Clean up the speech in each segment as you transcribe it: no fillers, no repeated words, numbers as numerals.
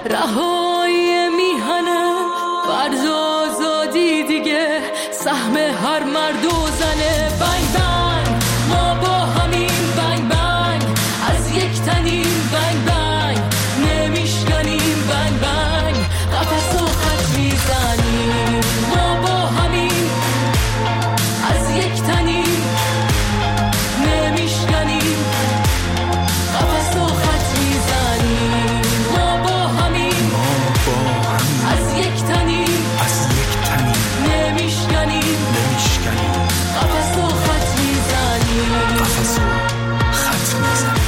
رهایی میهنه فرض و آزادی دیگه سهم هر مرد و زنه. بنگ بنگ ما با همین بنگ بنگ از یک تنیم بنگ بنگ نمیشکنیم بنگ بنگ قفس و خط میزنیم ما با همین از یک تنیم نمیشکنیم قفس و خط میزنیم ما با همین از یک تنیم نمیشکنیم قفس و خط میزنیم قفس و خط میزنیم.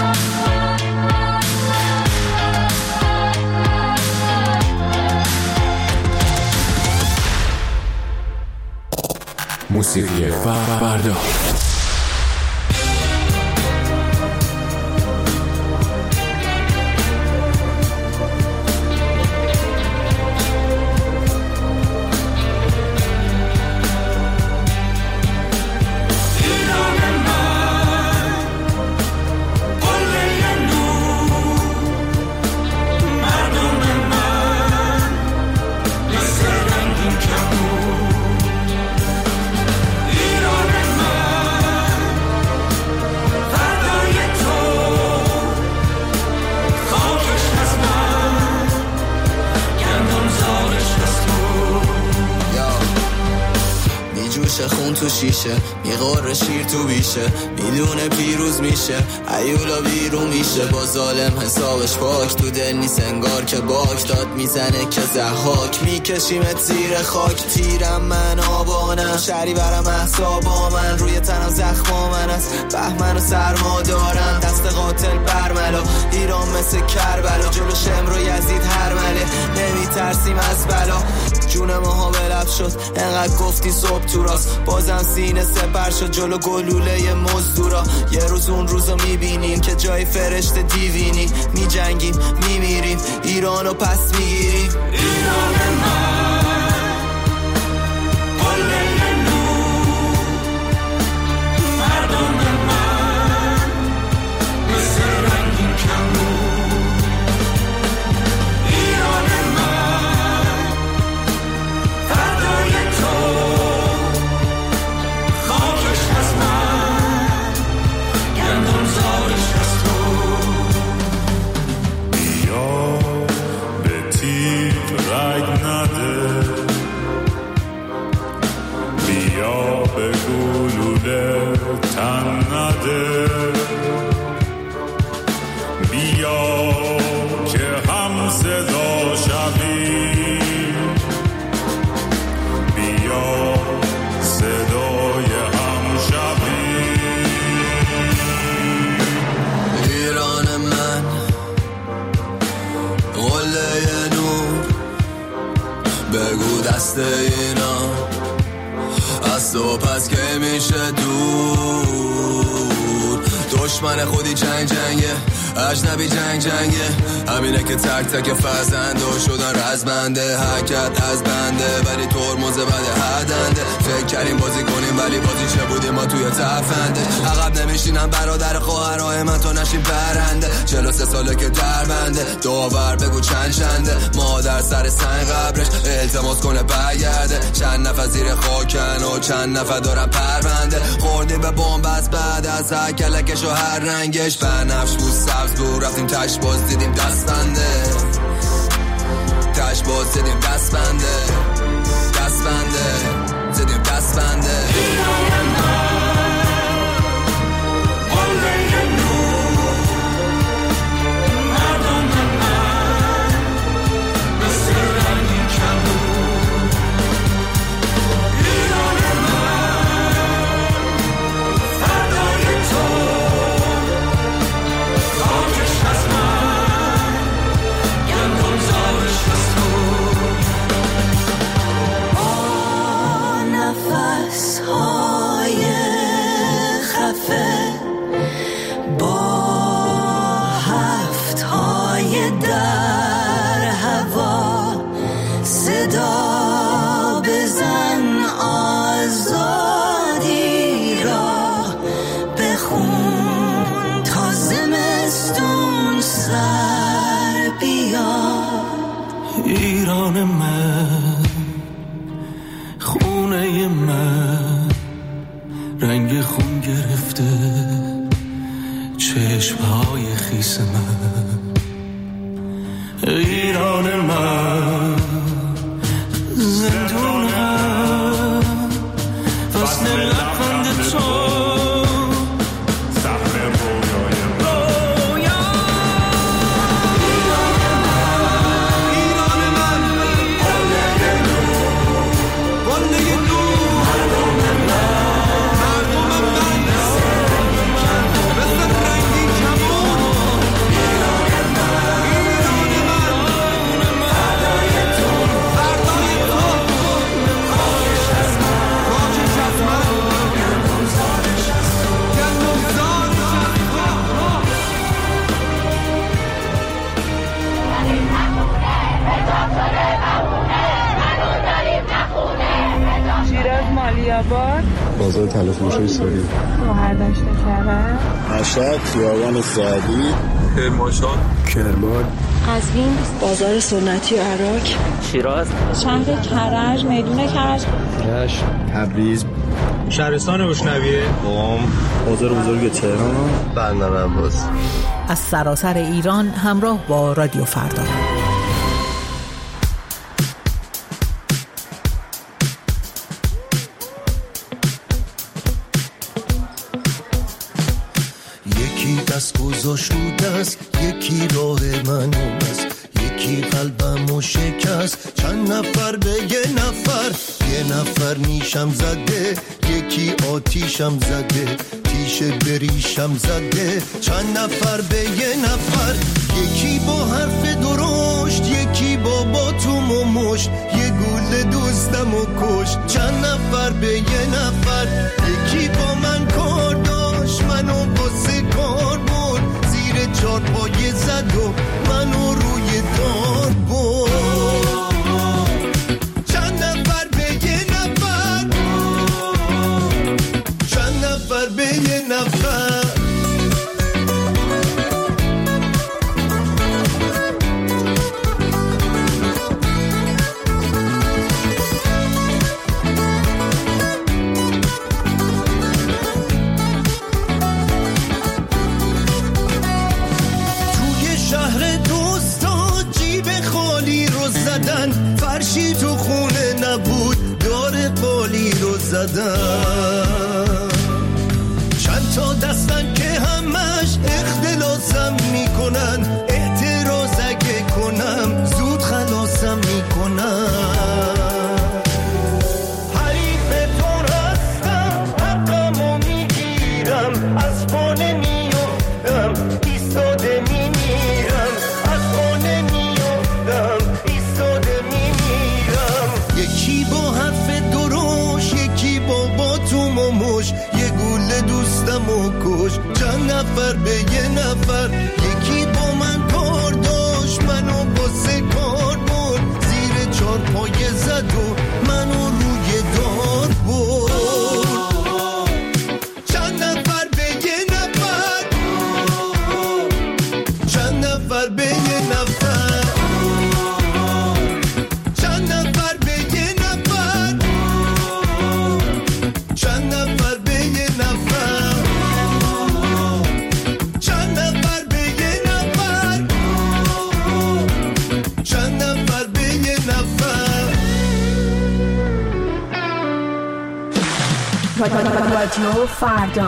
موسیقی فردا خون تو شیشه میغوره شیر تو بیشه میدونه پیروز میشه ایولا بیرون میشه با ظالم حسابش پاک تو دل نیست انگار که باک داد میزنه که زحاک میکشیمت زیر خاک تیرم من آبانم شری برم احسابا من روی تنم زخما من از بهمن و سرما دارم دست قاتل برملا ایران مثل کربلا جلو شمر و یزید هرمله نمیترسیم از بلا جون ماها به لب شد انقدر گفتی صبح تو راست بازم سینه سپر شد جلو گلوله مزدورا یه روز اون روزو میبینیم که جای فرشته دیوینی میجنگیم میمیریم ایرانو پس میگیریم ایران من قله نور مردم من مثل رنگین کمون ایران من فردای تو خاکش از من گندم زارش از تو بیا به تیغ رگ نده بیا به گلوله تن نده بیا که هم صدا شوی بیا صدای هم شوی ایران من قله نور بگو دست اینا از تو پس که میشه دور دشمن خودی جنگ جنگه اجنبی جنگ جنگه همینه که تک تک فرزنده شدن رزمنده حرکت از بنده ولی ترمز بده هدنده فکر کردیم بازی کنیم ولی بازی چه بودیم ما توی تفنده عقب نمیشینم برادر خواهرای من تو نشیم برنده 43 ساله که در بنده داور بگو چند چنده مادر سر سنگ قبرش التماس کنه برگرده چند نفر زیر خاکن و چند نفر دارن پرونده خوردیم به بمب از بعد از هر کلکش و هر رنگش بنفش بود سبز بود رفتیم تش باز دیدیم دست بنده تش باز دیدیم دست بنده دست بنده دیدیم دست بنده نفس چشمهای خیس من، ایران من، زندون من، وصل لبخند تو، بازار تلافروشی ساری، گوهردشت کرد، مشهد، خیابان سعدی، کرمانشاه، کرمان، قزوین، بازار سنتی عراق، شیراز، شهر کرج، میدون کرج، رشت، تبریز، شهرستان روشنویه، قم، بازار بزرگ تهران، بندر عباس. از سراسر ایران همراه با رادیو فردا. دست گذاشت است، یکی راه من است، یکی قلبمو شکست. چند نفر به یه نفر نیشم زده، یکی آتیشم زده، تیشه بریشم زده. چند نفر به یه نفر، یکی با حرف درشت، یکی با باتوم و مشت، یه گل دوستمو کشت. چند نفر به یه نفر، یکی با من کار داشت، منو واسه کار برد، زیر چار پایه زد و منو روی دار برد. چند نفر به یه نفر، چند نفر به یه نفر. فرشی تو خونه نبود، دار قالی رو زدن. چند تا دستن که همش اختلاسم میکنن، اعتراض اگه کنم زود خلاصم میکنن. حریفتون هستم، حقمو میگیرم، از خونه میفتم، ایستاده میمیرم، از خونه میفتم، ایستاده میمیرم. یکی با حرف دروش، یکی با باتوم و مش، یه گوله دوستمو کش. چند نفر به یه نفر، یکی با من کار داشت، منو واسه کار برد، زیر چار پایه زد و منو روی دار برد. چند نفر به یه نفر، چند نفر به یه نفر، چند نفر به یه نفر، چند نفر به یه نفر، چند نفر به یه نفر، چند نفر به یه نفر. رادیو فردا.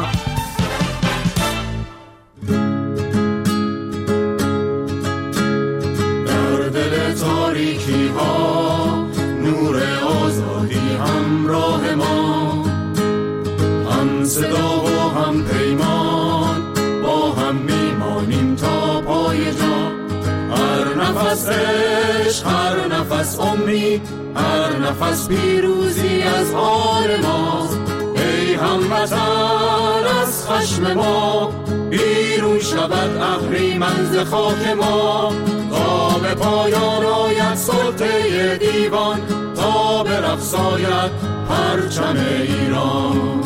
در دل تاریکی ها نور آزادی همراه ما، هم صدا و هم پیمان، با هم میمانیم تا پای جا. هر نفس عشق، هر نفس امید، هر نفس پیروزی از آن ماست. ای هموطن از خشم ما، بیرون شود اهریمن ز خاک ما. تا به پایان آید سلطه دیوان، تا برقصاید پرچم ایران.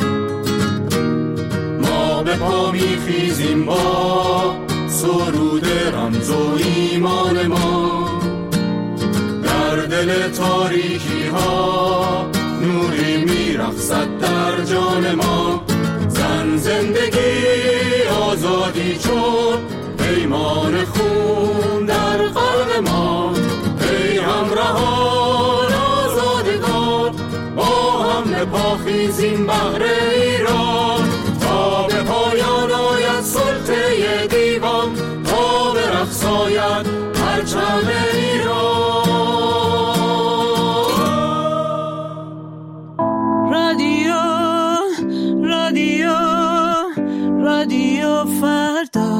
ما به پا میخیزیم با سرود رمز و ایمان ما. در دل تاریکی ها نوری میرقصد در جان ما. زن زندگی آزاد آزادی چون پیمان خون در قلب ما. ای همراهان آزادگان با هم پاخیزیم بهر ایران، تا به پایان آید سلطه دیوان، تا به رقص آید پرچم ایران. رادیو فردا.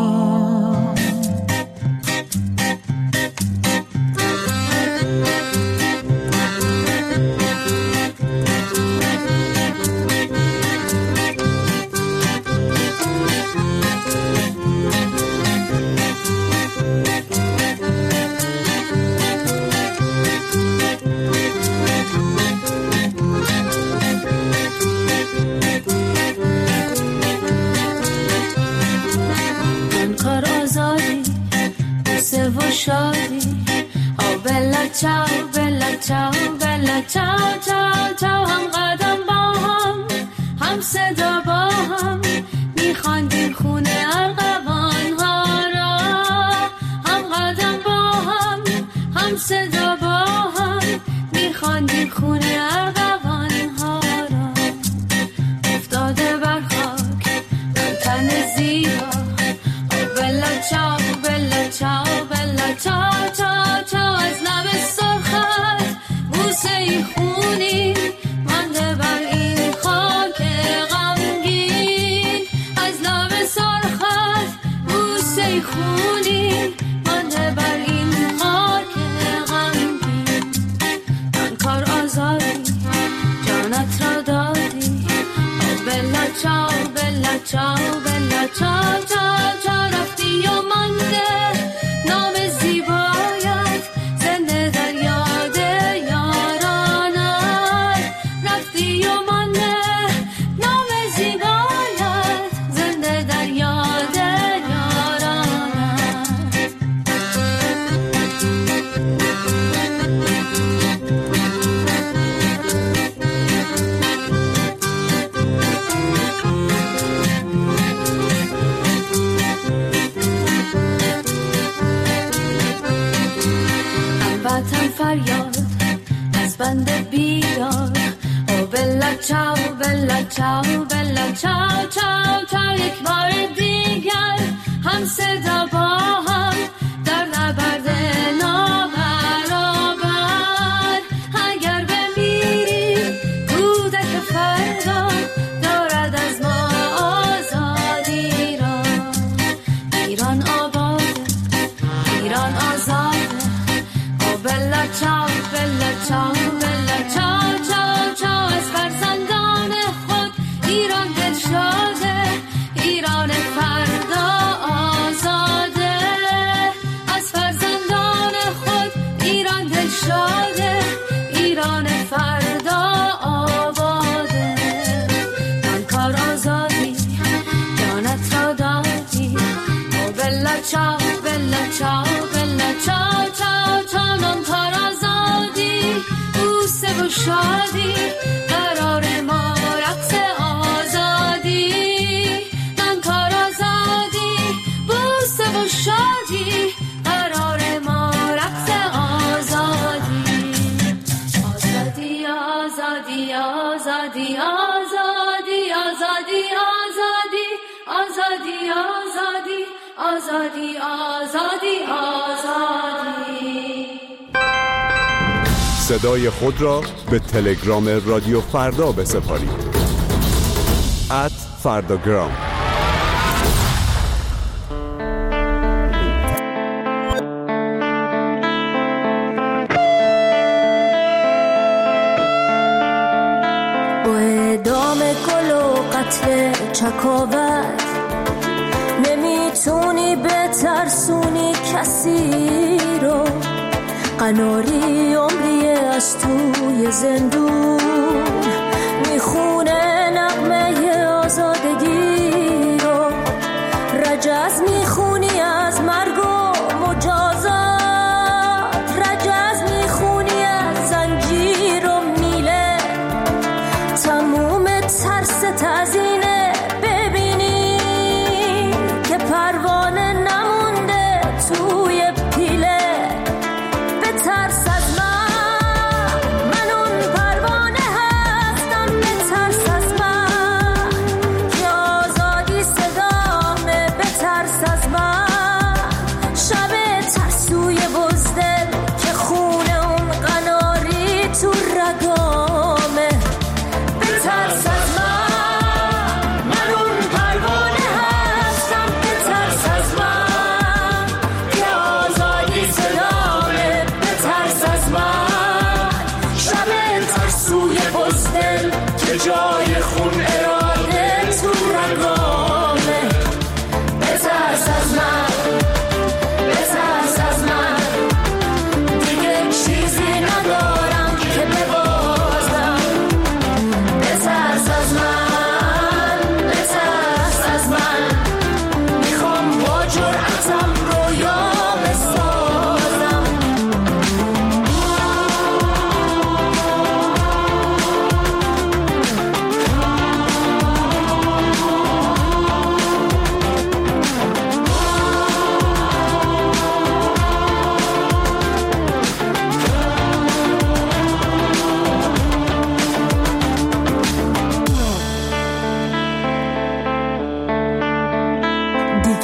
چاو بلا چاو بلا چاو چاو چاو، هم قدم با هم صدا با هم میخواندیم خونه ارغوان ها را. هم قدم با هم صدا با هم میخواندیم خونه ارغوان ها را. افتاده بر خاک تن زیبا، بلا چاو بلا چاو بلا چاو چاو چاو، از لب سرخت بوسه خونی مانده بر این خاک غمگین. از لب سرخت بوسه خونی مانده بر این خاک غمگین. من کار آزادی جانت را دادی، بلا چاو بلا چاو بلا چاو چاو چاو، رفتی و مانده نام زیبایت زنده در یاد یارانت. رفتی و مانده نام زیبایت زنده در یاد یارانت. وطن فریاد از بند بیدار، او بلا چاو بلا چاو بلا چاو چاو چاو، یک بار دیگر هم صدا با هم در نبرد نابرابر. اگر بمیری کودک فردا دارد از ما آزادی را. ایران آباد، ایران آزاد، بلا چاو بلا چاو بلا چاو چاو چاو، از فرزندان خود ایران دل شاده، ایران فردا آزاده. از فرزندان خود ایران دل شاده، ایران فردا آباده. من کار آزادی جانت را دادی، او بلا چاو بلا چاو بلا چاو چاو چاو، من کار آزادی بوسه و شادی قرار ما رقص آزادی. من کار آزادی بوسه و شادی قرار ما رقص آزادی. آزادی آزادی آزادی آزادی آزادی آزادی آزادی آزادی آزادی آزادی. صدای خود را به تلگرام رادیو فردا بسپارید. @فرداگرام. با اعدام گل و قتل چکاوت نمیتونی بترسونی کسی رو. قناری عمری از توی زندون میخونه نغمه آزادگی رو. رجز میخونی از مرگ و مجازات، رجز میخونی از زنجیر و میله. تموم ترس تزینه ببینی که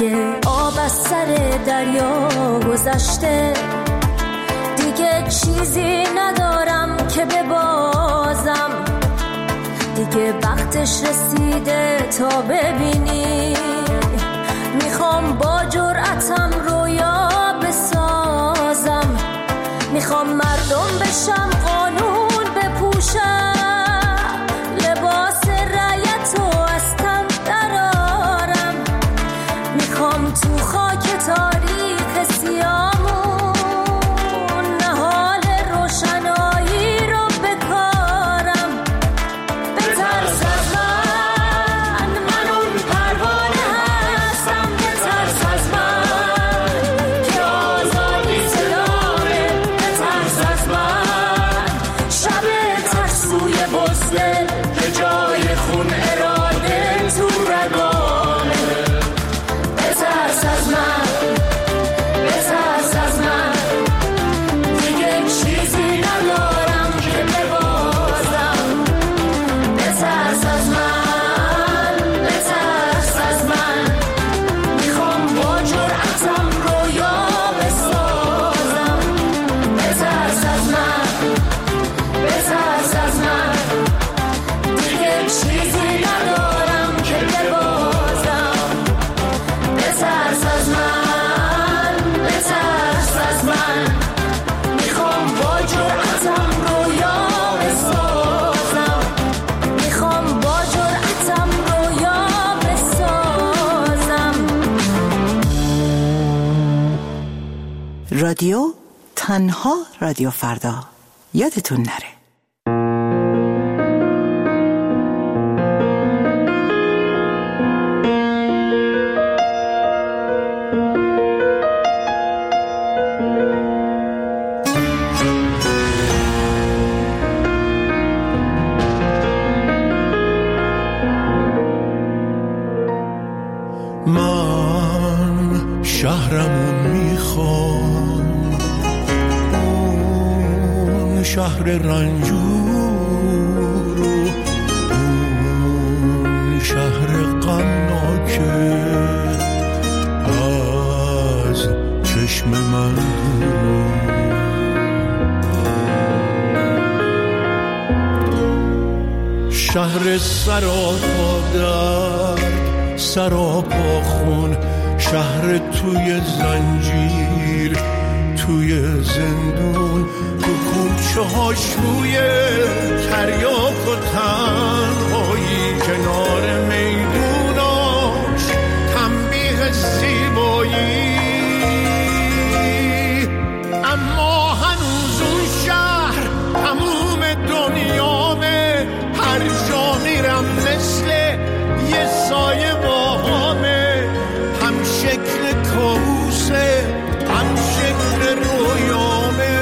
دیگه آب از سر دریا گذشته، دیگه چیزی ندارم که ببازم، دیگه وقتش رسیده تا ببینی. میخوام با جرأتم رویا بسازم، میخوام مردم بشم، قانون بپوشم، لباس رعیتو از تن درارم، میخوام تو خاک تاریخ سیامون نهال روشنایی رو بکارم. بترس از من اون پروانه هستم، بترس از من که آزادی صدامه، بترس از من شب ترسوی بزدل به جای خون اراده تو رگامه. بترس از من، بترس از من، دیگه چیزی ندارم که ببازم. بترس از من، بترس از من، میخوام با جرأتم رویا بسازم. بترس از من، بترس از من، دیگه چیزی ندارم که ببازم. بترس از من، بترس از من، میخوام با جرأتم رویا بسازم، میخوام با جرأتم رویا بسازم. رادیو تنها رادیو فردا، یادتون نره. من شهرمون میخوام، اون شهر رنجور و اون شهر غمناکه از چشم من دور. شهر سراپا درد، سراپا خون، شهر توی زنجیر، توی زندون، تو کوچه ها شوی تریاک و تنهایی، کنار میدوناش تنبیه زیبایی. اما هنوز اون شهر تموم دنیامه، هر جا میرم مثل یه سایه باهامه، هم شکل کابوسه هم شکل رویامه.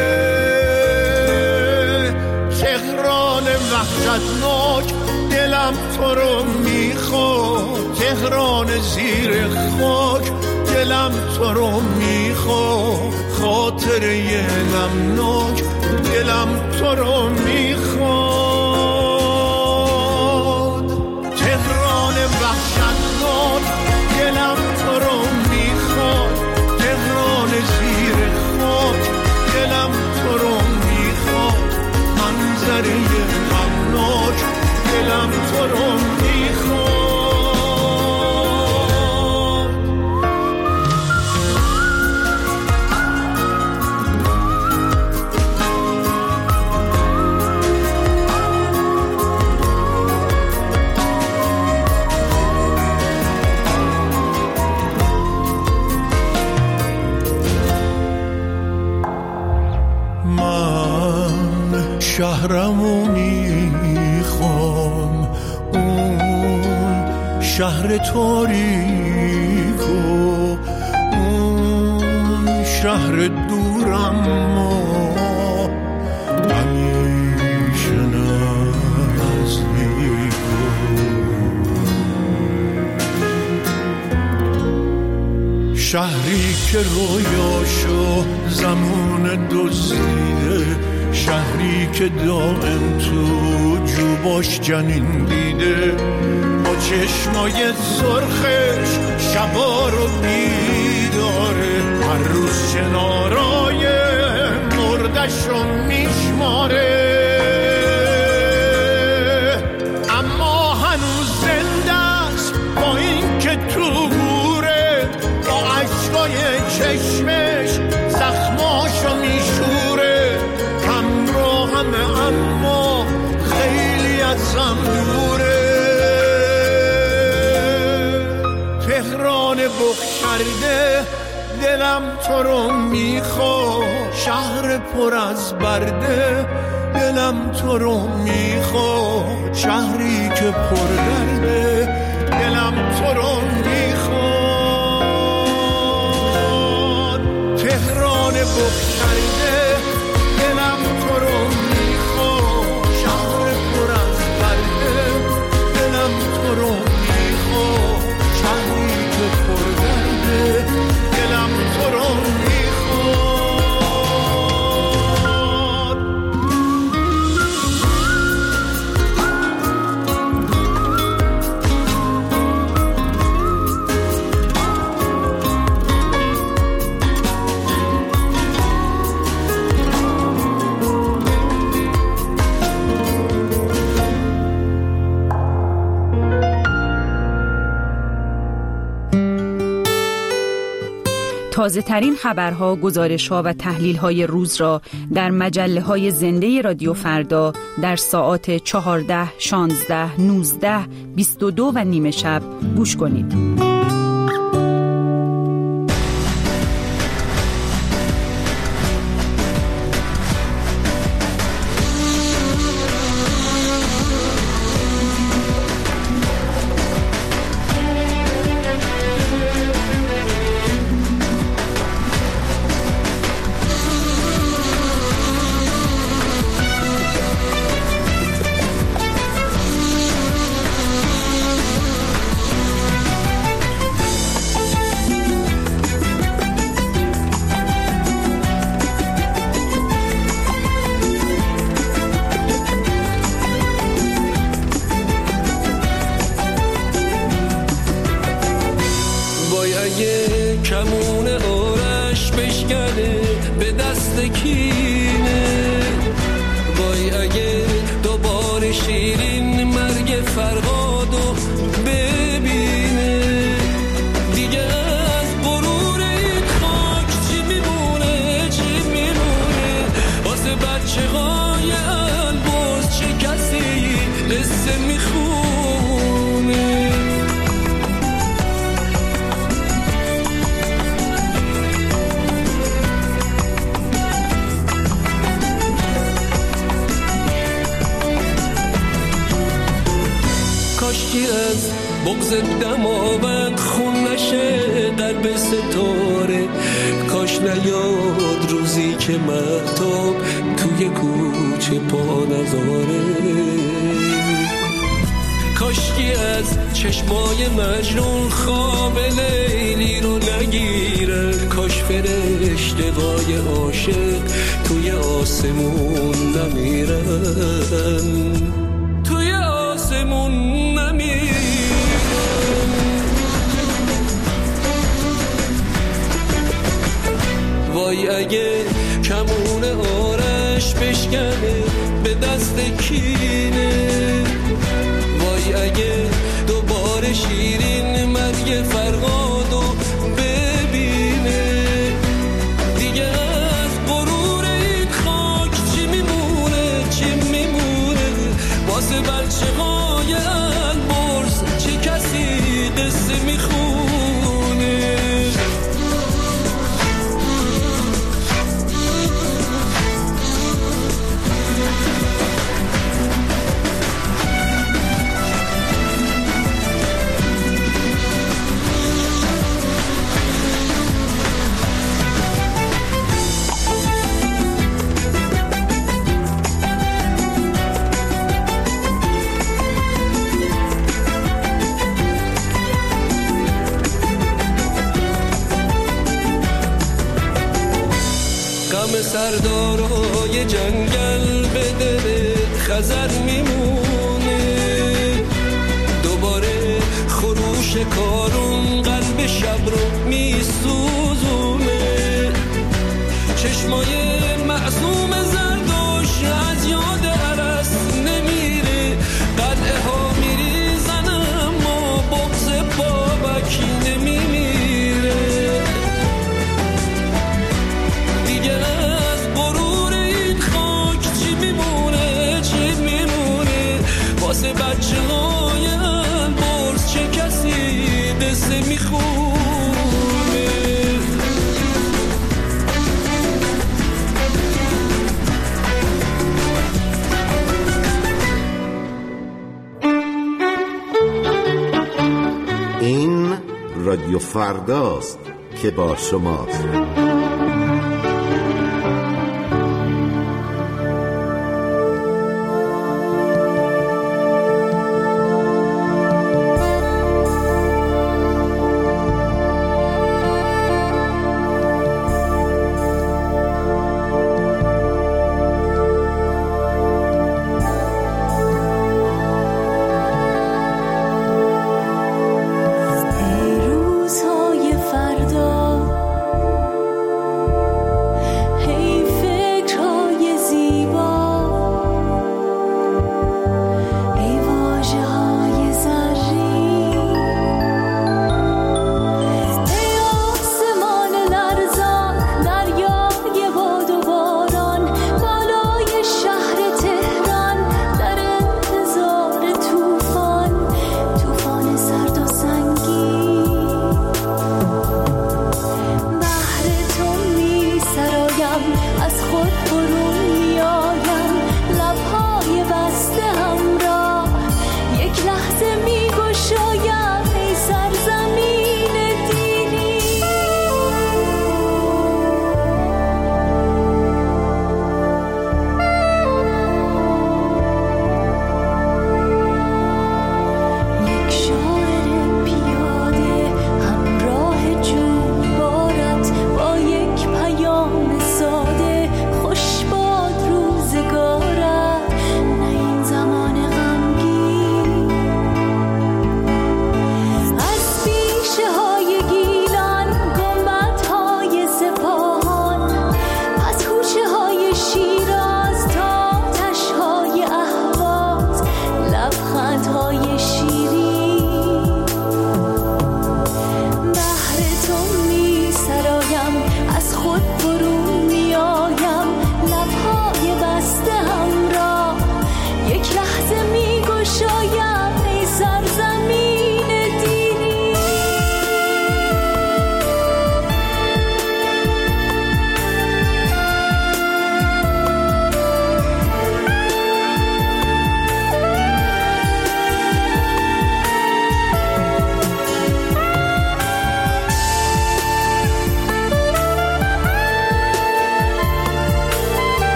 تهران وحشتناک دلم تو رو میخواد، تهران زیر خاک دلم تو رو میخواد، خاطره غمناک دلم تو رو میخواد. تهران وحشتناک دلم تو رو میخواد، تهران زیر خاک دلم تو رو میخواد، منظره غمناک دلم تو رو میخواد. شهرمو میخوام، اون شهر تاریک و اون شهر دورم، همیشه نزدیک. شهری که رویاشو زمان دزدیده، شهری که دائم تو جوباش جنین دیده، با چشمای سرخش شبا رو بیداره، هر روز شنارای مردش رو میشماره، اما هنوز زنده است با این که تو گوره، با عشقای چشمش زخماشو میشوره، همراهمه اما خیلی از هم دوره. تهران بغ کرده دلم تو رو میخوا، شهر پر از برده دلم تو رو میخوا، شهری که پر درده دلم تو رو میخواد. تهران بغ کرده دلم تو رو میخوا، شهر پر از برده دلم تو رو میخوا، شهری که پر درده دلم تو رو تازه ترین خبرها، گزارش‌ها و تحلیل‌های روز را در مجله‌های زنده رادیو فردا در ساعات 14, 16, 19, 22 و نیم شب گوش کنید. کمون آرش بشکنه به دست کینه، وای اگه دوباره شیرین مرگ فرهادو ببینه، دیگه از غرور این خاک چی میمونه، چی میمونه واسه بچه های البرز، چه کسی قصه میخونه. کاشکی از بغض دماوند خون نشه قلب ستاره، کاش نیاد روزی که مهتاب توی کوچه پا نذاره، کاشکی از چشمای مجنون خواب لیلی رو نگیره، کاش فرشته‌های عاشق توی آسمون نمیرن، توی آسمون نمیرن. وای اگه کمون آرش بشکنه به دست کینه، وای اگه دوباره شیرین مرگ فرهادو ببینه، دیگه از غرور این خاک چی میمونه، چی میمونه واسه بچه های البرز، چه کسی قصه میخونه. سردارای جنگل به دل خزر میمونه، دوباره موشکارون قلب شب رو میسوزونه. چشمای معصوم زردوش از یاد عرس نمیره. قلعه ها میریزن اما بغض بابک نمیمیره. دیگه از غرور این خاک چی میمونه، چی میمونه؟ واسه بچه های البرز چه کسی قصه میخونه؟ این رادیو فرداست که با شماست.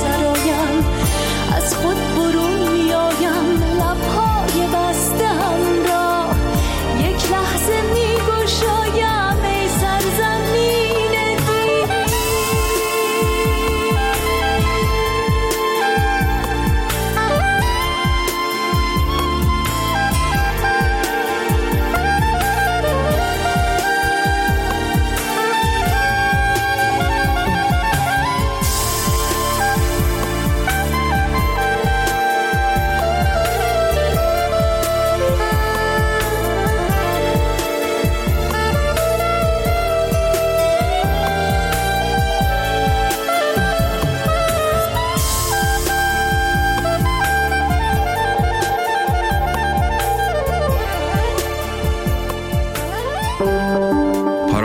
از خود برون میایم، لبهای بسته هم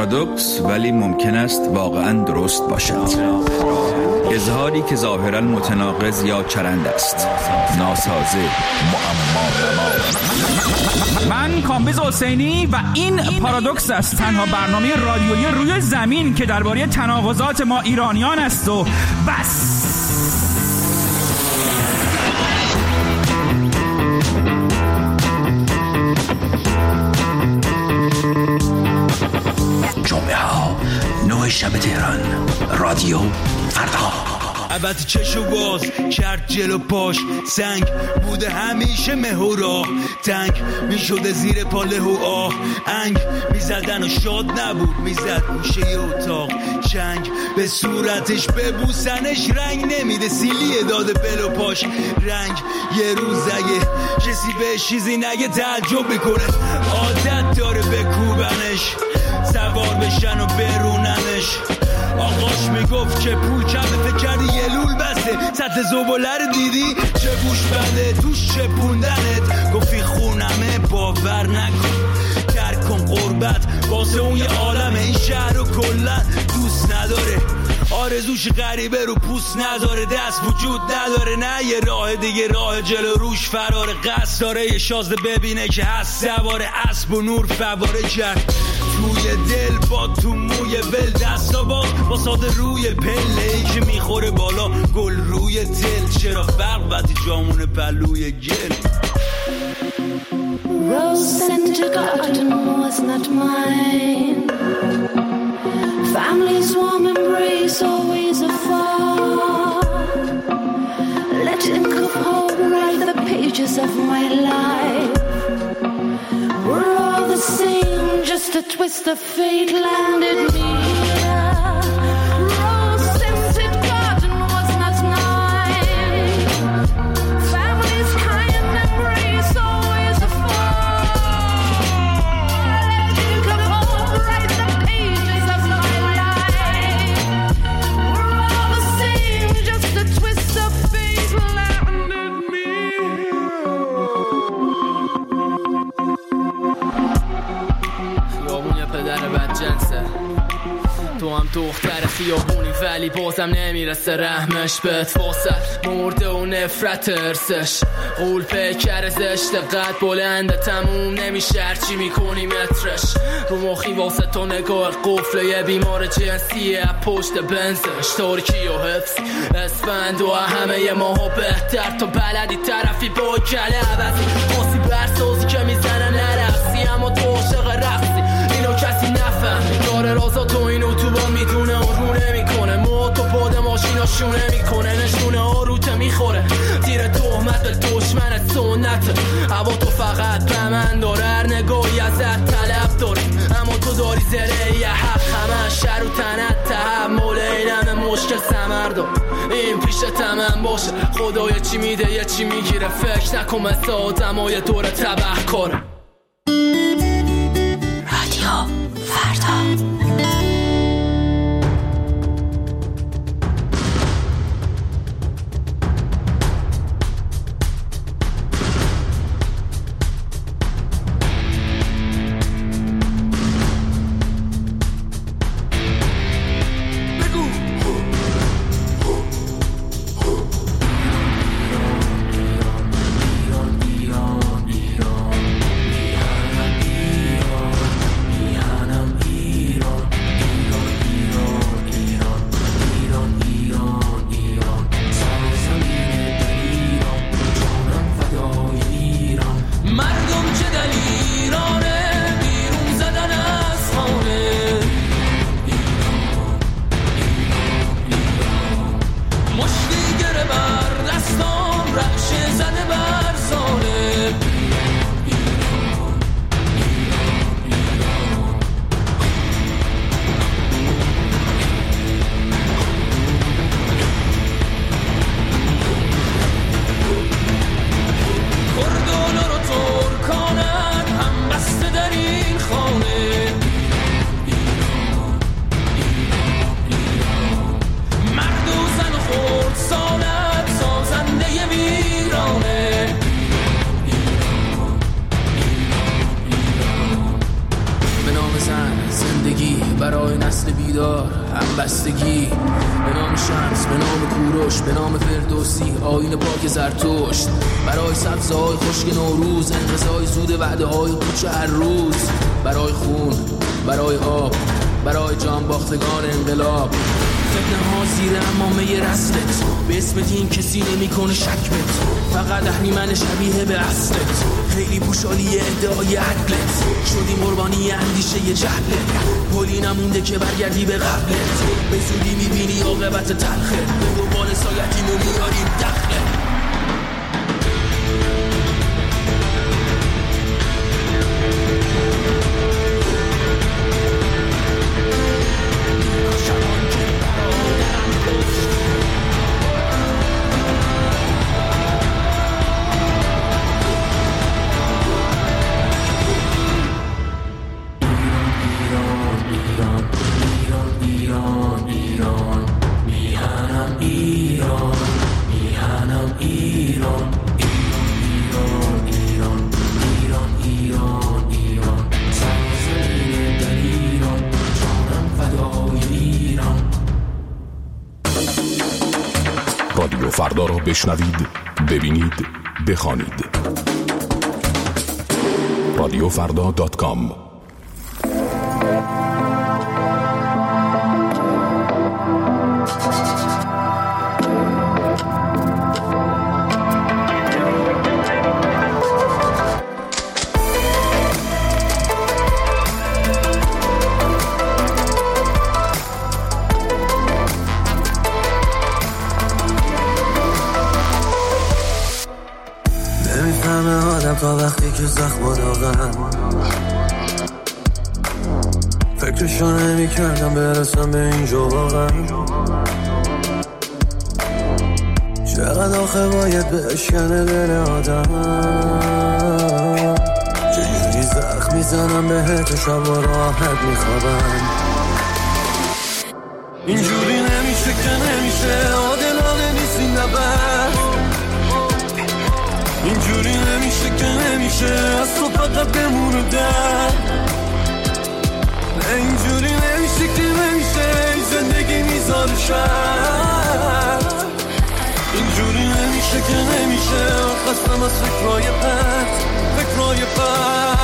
پارادوکس ولی ممکن است واقعا درست باشد. اظهاری که ظاهرا متناقض یا چرند است، ناسازه، معما. من کامبیز حسینی و این پارادوکس است، تنها برنامه رادیویی روی زمین که درباره تناقضات ما ایرانیان است و بس. جمعه ها 9 شب تهران، رادیو فردا. البته چشو باز کرد جلو پاش، سنگ بوده همیشه مهورا، تنگ میشده زیر پاله و آه، انگ میزدن و شاد نبود، میزد گوشه اتاق، چنگ به صورتش ببوسنش رنگ نمیده، سیلیه داده بلو پاش رنگ. یه روز اگه کسی به چیزی نگه تعجب میکنه، عادت داره بکوبنش، سوار بشن و بروننش. آقاش میگفت که پول کمه، فکر کردی یه لول بسته، سطح زباله رو دیدی چه گوش بنده توش چپوندنت، گفتی خونمه باور نکن، ترک کن قربت واسه اون یه عالمه، این شهر رو کلن دوست نداره، آرزوش غریبه رو پوست نداره، دست وجود نداره، نه یه راه دیگه راه جلو روش فراره، قصد داره یه شازده ببینه که هست سواره اسب و نور فواره کرد توی دل با تو موی ول، دستا با ساده روی پله ای که میخوره بالا گل روی دل، چرا فرق وقتی جامون پلوی گل. Rose scented garden was not mine, family's warm embrace always afar, let ink of hope write the pages of my life, we're all the same, just a twist of fate landed me here. Rose scented garden was not mine, family's kind embrace always afar, let ink of hope write the pages of my life, we're all the same, just a twist of fate landed me خیابون یه پدر بدجنسه، تو هم دختر خیابونی ولی بازم نمیرسه رحمش بهت، فاصل مرده و نفرت ارسش، قول پیکر زشت قد بلنده تموم نمیشه هرچی میکنی مترش، رو مخی واسه تو نگاه قفله یه بیمار جنسیه پشت بنزش، ترکی و حفظ اسفند و همه ماها بهتر، تو بلدی طرفی با کله عوضی، خاصی برسازی که میزنه نرقصی، اما تو عاشق رقصی اینو کسی نفهم، داره رازا تو اینو تو با میدونه اون رو نمیکنه، موتو پاد ماشینا شونه میکنه، نشونه آروته میخوره تیر تهمت به دشمن سنت، اما تو فقط به من داره، هر نگاهی ازت طلب داره، اما تو داری زره یه حق، همه شر و تنت تحمل این همه مشکل سمردم، این پیش تمام باشه خدای چی میده یه چی میگیره، فکر نکن مثل آدمای دور تبه کاره. رادیو فردا. برای نسل بیدار، همبستگی به نام شمس، به نام کوروش، به نام فردوسی، آیین پاک زرتشت، برای سبزهای خشک نوروز، انقضای زود وعده های کوچه هر روز، برای خون، برای آب، برای جان باختگان انقلاب. فتنه ها زیر امامه رسلت، به اسم دین کسی نمی کنه شک بت، فقط اهریمن شبیه به اصلت، خیلی پوشالی ادعای عدلت، شدیم قربانی اندیشه جهلت، پلی نمونده که برگردی به قبلت، به زودی میبینی عاقبت تلخه، به دنبال سایتیم و میاریم دخله. رادیو فردا را بشنوید، ببینید، بخوانید. radiofrda.com. تا وقتی که زخم داغم فکرشو نمی کردم برسم به اینجا واقعا. چقدر آخه باید بشکنه دل آدم، چجوری زخم میزنم بهت و شب و راحت میخوابم. اینجوری نمیشه که نمیشه، عادلانه نیست این نبرد. اینجوری نمیشه که نمیشه، از تو فقط بمونه در. اینجوری نمیشه که نمیشه، زندگی میذاره شرط. اینجوری نمیشه که نمیشه، خستم از فکرهای پرت، فکرهای پرت.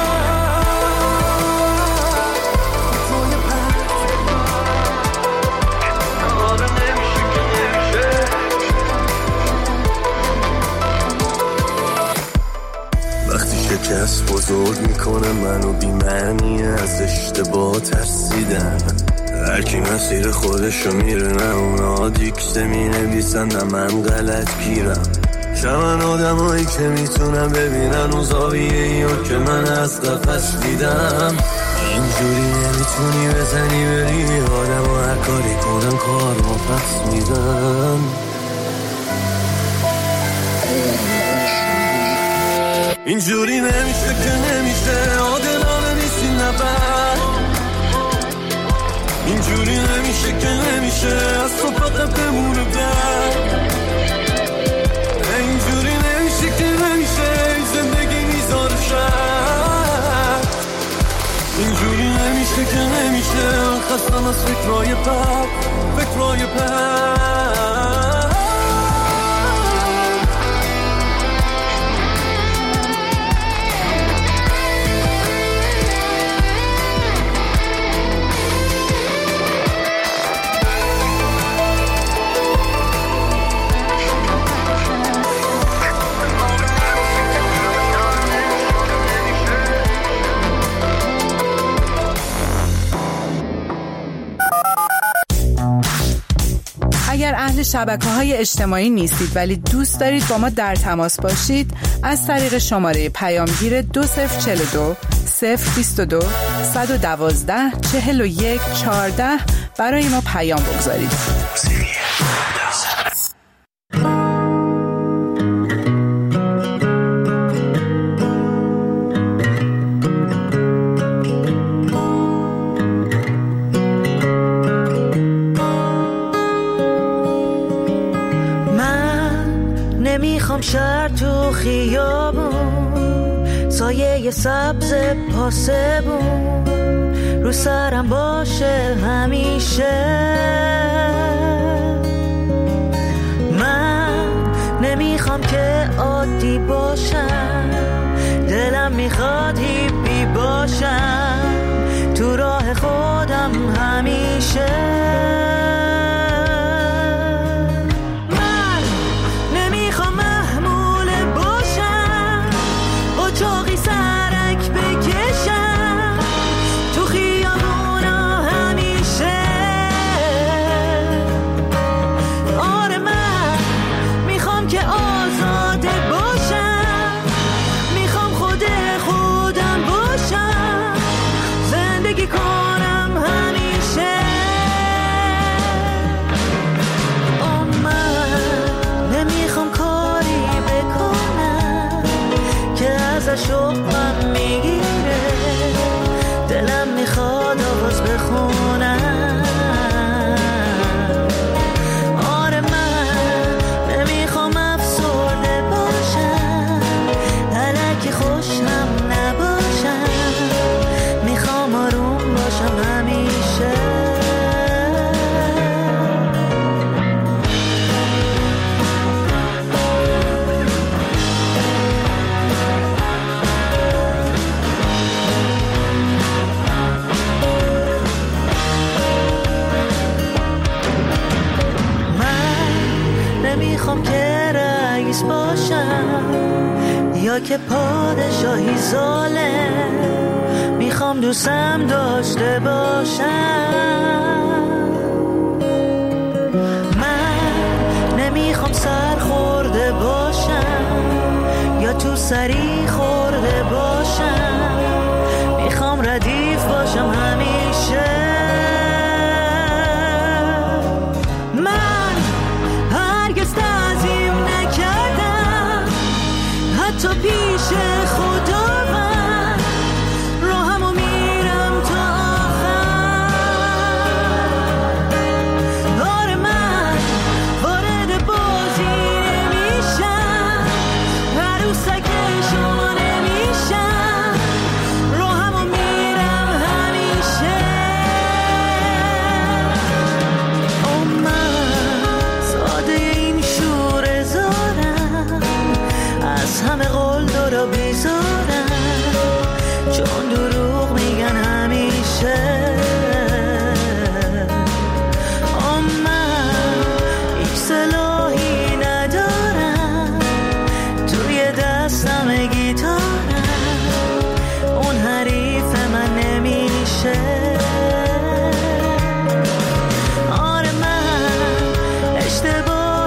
شکست بزرگ میکنه منو بی‌معنی، از اشتباه ترسیدن. هرکی مسیر خودشو میره، نه اونا دیکته مینویسن نه من غلط گیرم. شمن آدمایی که میتونن ببینن اون زاویه‌ایو که من از قفس دیدم. اینجوری نمیتونی بزنی بری آدم و هر کاری کنن کار ما پس میدن. اینجوری نمیشه که نمیشه، عادلانه نیست این نبرد. اینجوری نمیشه که نمیشه، از تو فقط بمونه در. اینجوری نمیشه که نمیشه، زندگی میذاره شرط. اینجوری نمیشه که نمیشه، خستم از فکرهای بد، فکرهای بد. اگر اهل شبکه‌های اجتماعی نیستید ولی دوست دارید با ما در تماس باشید، از طریق شماره پیامگیر 2042 022 112 41 14 برای ما پیام بگذارید. نمیخوام شهر تو خیابون، سایه سبز پاسبون، رو سرم باشه همیشه. من نمیخوام که عادی باشم، دلم میخواد هیپی باشم، تو راه خودم همیشه. شوقم میگیره، دلم میخواد آواز بخونم. آره من نمیخوام افسرده باشم، الکی خوشم نباشم، میخوام آروم باشم همیشه. نمیخوام که رئیس باشم یا که پادشاهی ظالم، میخوام دوستم داشته باشم. من نمیخوام سر خورده باشم یا تو سری خورده باشم، میخوام ردیف باشم همیشه. تو پیش خداوند راهمو میرم تا آخر. آره من وارد بازی نمیشم، عروسک شما نمیشم، راهمو میرم همیشه. من ساده این شور زارم، از همه قول دارا بیزارم، چون دروغ میگن همیشه. من هیچ سلاحی ندارم، توی دستم گیتارم، اون حریف من نمیشه. آره من اشتباه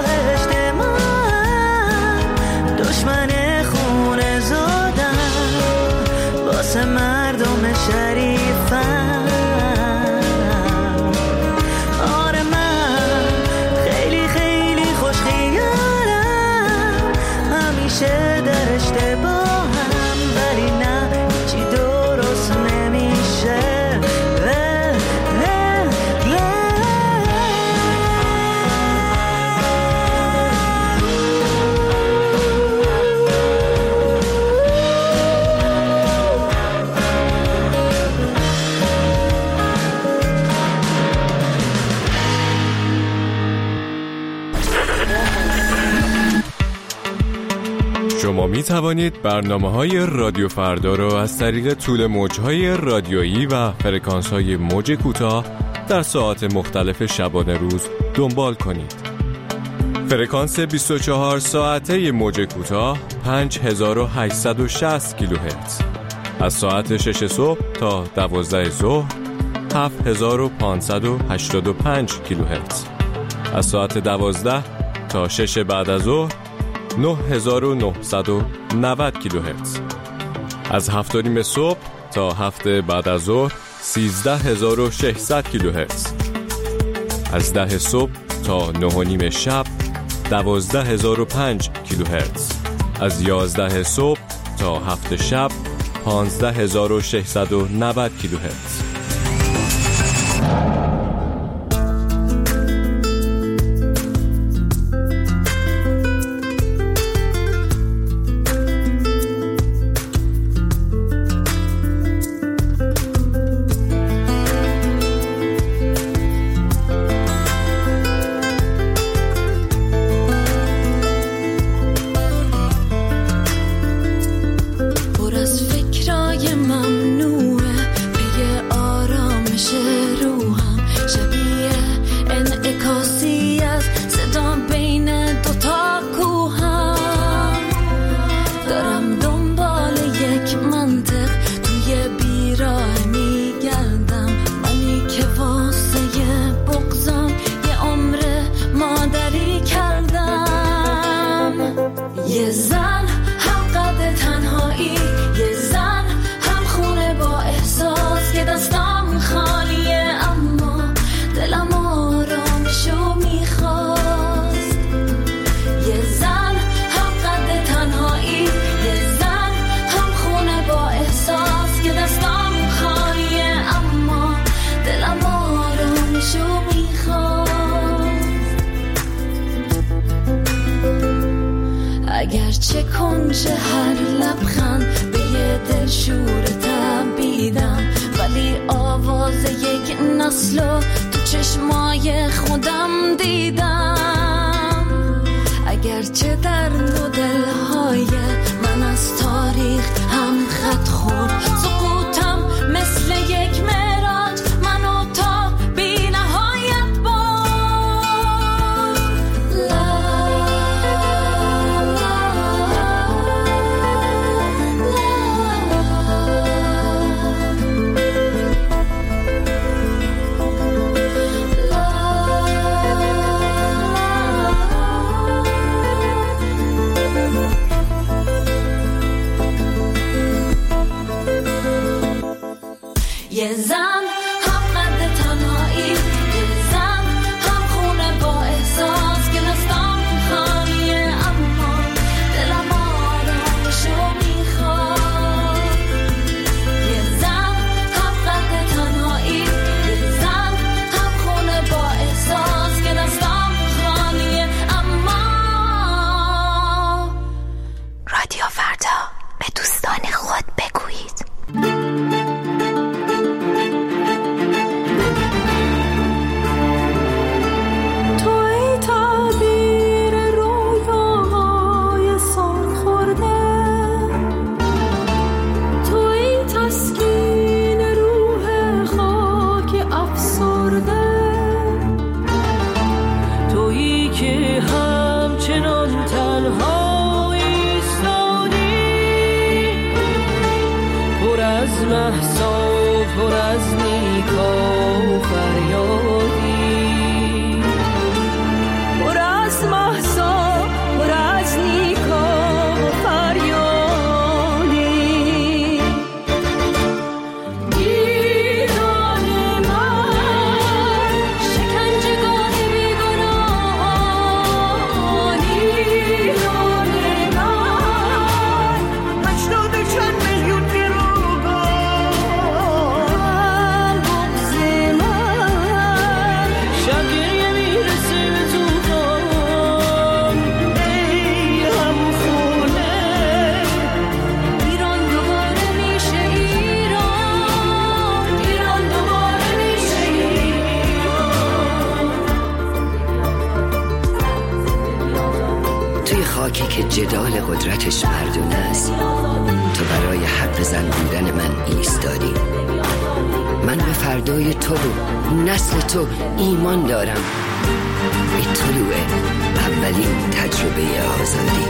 دشمن خونه زادم، واسه مردم شریفم. آره من خیلی خیلی خوش خیالم، همیشه در اشتباهم، ولی نه چی درست نمیشه. شما می توانید برنامه‌های رادیو فردا را از طریق طول موج‌های رادیویی و فرکانس‌های موج کوتاه در ساعات مختلف شبانه روز دنبال کنید. فرکانس 24 ساعته موج کوتاه 5860 کیلوهرتز، از ساعت 6 صبح تا 12 ظهر 7585 کیلوهرتز، از ساعت 12 تا 6 بعد از ظهر 9990 کیلوهرتز، از 7:30 صبح تا 7 بعد از ظهر 13600 کیلوهرتز، از 10 صبح تا 9:30 شب 12005 کیلوهرتز، از 11 صبح تا 7 شب 15690 کیلوهرتز. چه کنج هر لبخند به یه دل شور تبیدم، ولی آواز یک نسلو تو چشمای خودم دیدم. اگرچه در دو دلهای من از تاریخ هم خط خورد، سقوطم مثل یک معراج منو تا بی نهایت برد. یه زن هم قد تنهایی، یه زن هم خونه با احساس که دستم خالیه، اما دلم آرامشو میخواد. یه زن هم قد تنهایی، یه زن هم خونه با احساس که دستم خالیه، اما رادیو فردا به دوستان خود بگویید. پر از نیکا و فریادی، پر از محسا، پر از نیکا و فریادی. ایران من شکنجهگاه بیگناهان، ایران من مجنون چند میلیون خاکی که جدال قدرتش مردونه است، تو برای حرف زن بودن من ایستادی. من به فردای تو و نسل تو ایمان دارم، به طلوع اولین تجربه آزادی.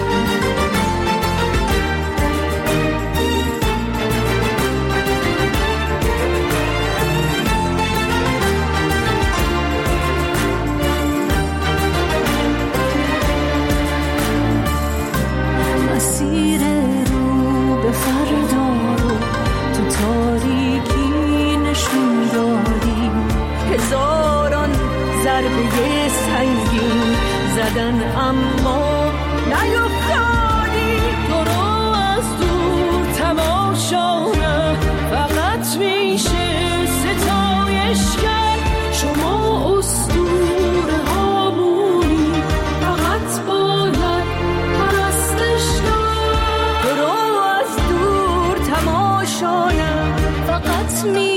مسیر رو به فردا رو تو تاریکی نشون دادی، هزاران ضربه سنگین زدن اما نیفتادی. تو رو از دور تماشا فقط میشه ستایش کرد، شما اسطوره هامونی فقط باید پرستش کرد. تو رو از دور تماشا فقط میشه